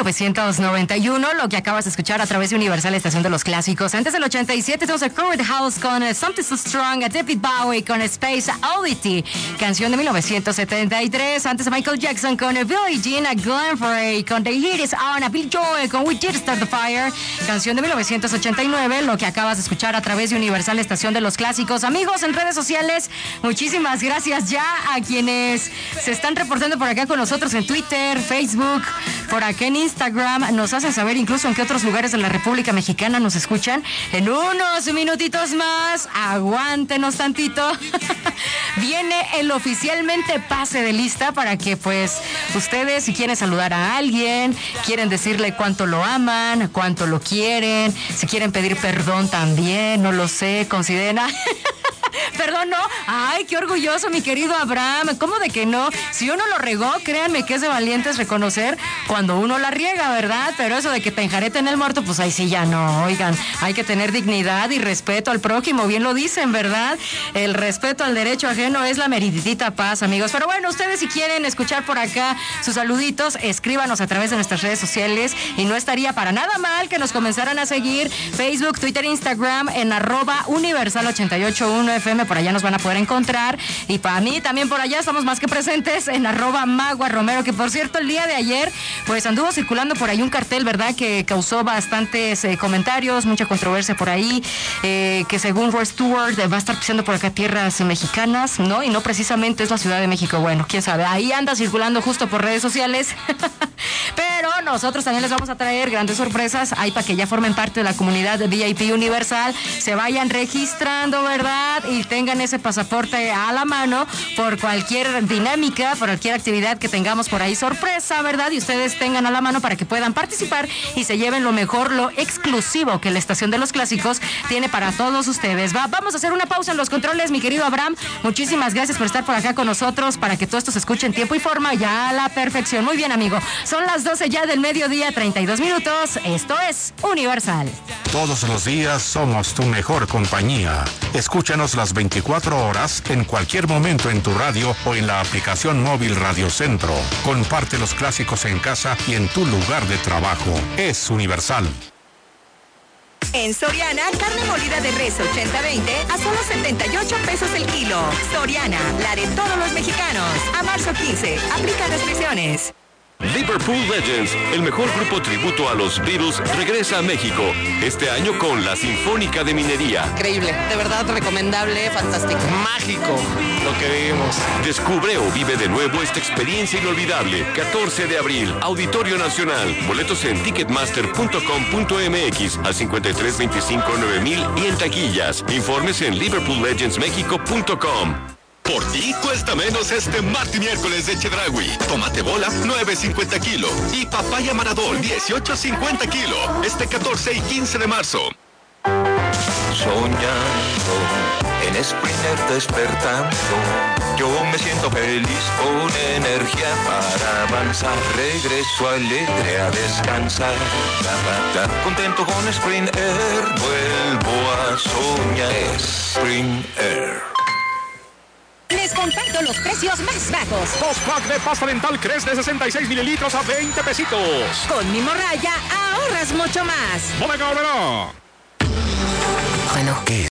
1991, lo que acabas de escuchar a través de Universal Estación de los Clásicos. Antes del 87 tenemos a Crowded House con Something So Strong, a David Bowie con Space Oddity, canción de 1973. Antes a Michael Jackson con Billie Jean, a Glenn Frey con The Heat Is On, a Bill Joel con We Did Start the Fire, canción de 1989, lo que acabas de escuchar a través de Universal Estación de los Clásicos. Amigos en redes sociales, muchísimas gracias ya a quienes se están reportando por acá con nosotros en Twitter, Facebook, por acá en Instagram. Nos hacen saber incluso en qué otros lugares de la República Mexicana nos escuchan. En unos minutitos más, aguántenos tantito. Viene el oficialmente pase de lista para que pues ustedes, si quieren saludar a alguien, quieren decirle cuánto lo aman, cuánto lo quieren, si quieren pedir perdón también, no lo sé, considera... Perdón, no. Ay, qué orgulloso, mi querido Abraham. ¿Cómo de que no? Si uno lo regó, créanme que es de valientes reconocer cuando uno la riega, ¿verdad? Pero eso de que te enjareten el muerto, pues ahí sí ya no. Oigan, hay que tener dignidad y respeto al prójimo. Bien lo dicen, ¿verdad? El respeto al derecho ajeno es la meritita paz, amigos. Pero bueno, ustedes si quieren escuchar por acá sus saluditos, escríbanos a través de nuestras redes sociales y no estaría para nada mal que nos comenzaran a seguir Facebook, Twitter, Instagram en @universal881 FM, por allá nos van a poder encontrar. Y para mí también por allá estamos más que presentes en @maguaromero, que por cierto el día de ayer pues anduvo circulando por ahí un cartel, ¿verdad? Que causó bastantes comentarios, mucha controversia por ahí, que según Rod Stewart va a estar pisando por acá tierras mexicanas, ¿no? Y no precisamente es la Ciudad de México. Bueno, quién sabe, ahí anda circulando justo por redes sociales. Pero nosotros también les vamos a traer grandes sorpresas ahí para que ya formen parte de la comunidad de VIP Universal, se vayan registrando, ¿verdad? Y tengan ese pasaporte a la mano por cualquier dinámica, por cualquier actividad que tengamos por ahí sorpresa, ¿verdad? Y ustedes tengan a la mano para que puedan participar y se lleven lo mejor, lo exclusivo que la Estación de los Clásicos tiene para todos ustedes. Vamos a hacer una pausa en los controles, mi querido Abraham. Muchísimas gracias por estar por acá con nosotros para que todo esto se escuche en tiempo y forma ya a la perfección. Muy bien, amigo. Son las 12 ya del mediodía, 32 minutos. Esto es Universal. Todos los días somos tu mejor compañía. Escúchanos las 24 horas en cualquier momento en tu radio o en la aplicación móvil Radio Centro. Comparte los clásicos en casa y en tu lugar de trabajo. Es Universal. En Soriana, carne molida de res 80-20 a solo 78 pesos el kilo. Soriana, la de todos los mexicanos. A marzo 15, aplica restricciones. Liverpool Legends, el mejor grupo tributo a los Beatles, regresa a México. Este año con la Sinfónica de Minería. Increíble, de verdad recomendable, fantástico. Mágico lo que vivimos. Descubre o vive de nuevo esta experiencia inolvidable. 14 de abril, Auditorio Nacional. Boletos en ticketmaster.com.mx al 5325-9000 y en taquillas. Informes en liverpoollegendsmexico.com. Por ti cuesta menos este martes y miércoles de Chedraui. Tomate bola, 9.50 kilo. Y papaya Maradol, 18.50 kilo. Este 14 y 15 de marzo. Soñando, en Sprinter despertando. Yo me siento feliz con energía para avanzar. Regreso alegre a descansar. Contento con Sprinter, vuelvo a soñar. Sprinter. Les comparto los precios más bajos. 2 pack de pasta dental Crest de 66 mililitros a 20 pesitos. Con mi morralla ahorras mucho más. Bodega Aurrerá. Bueno, ¿qué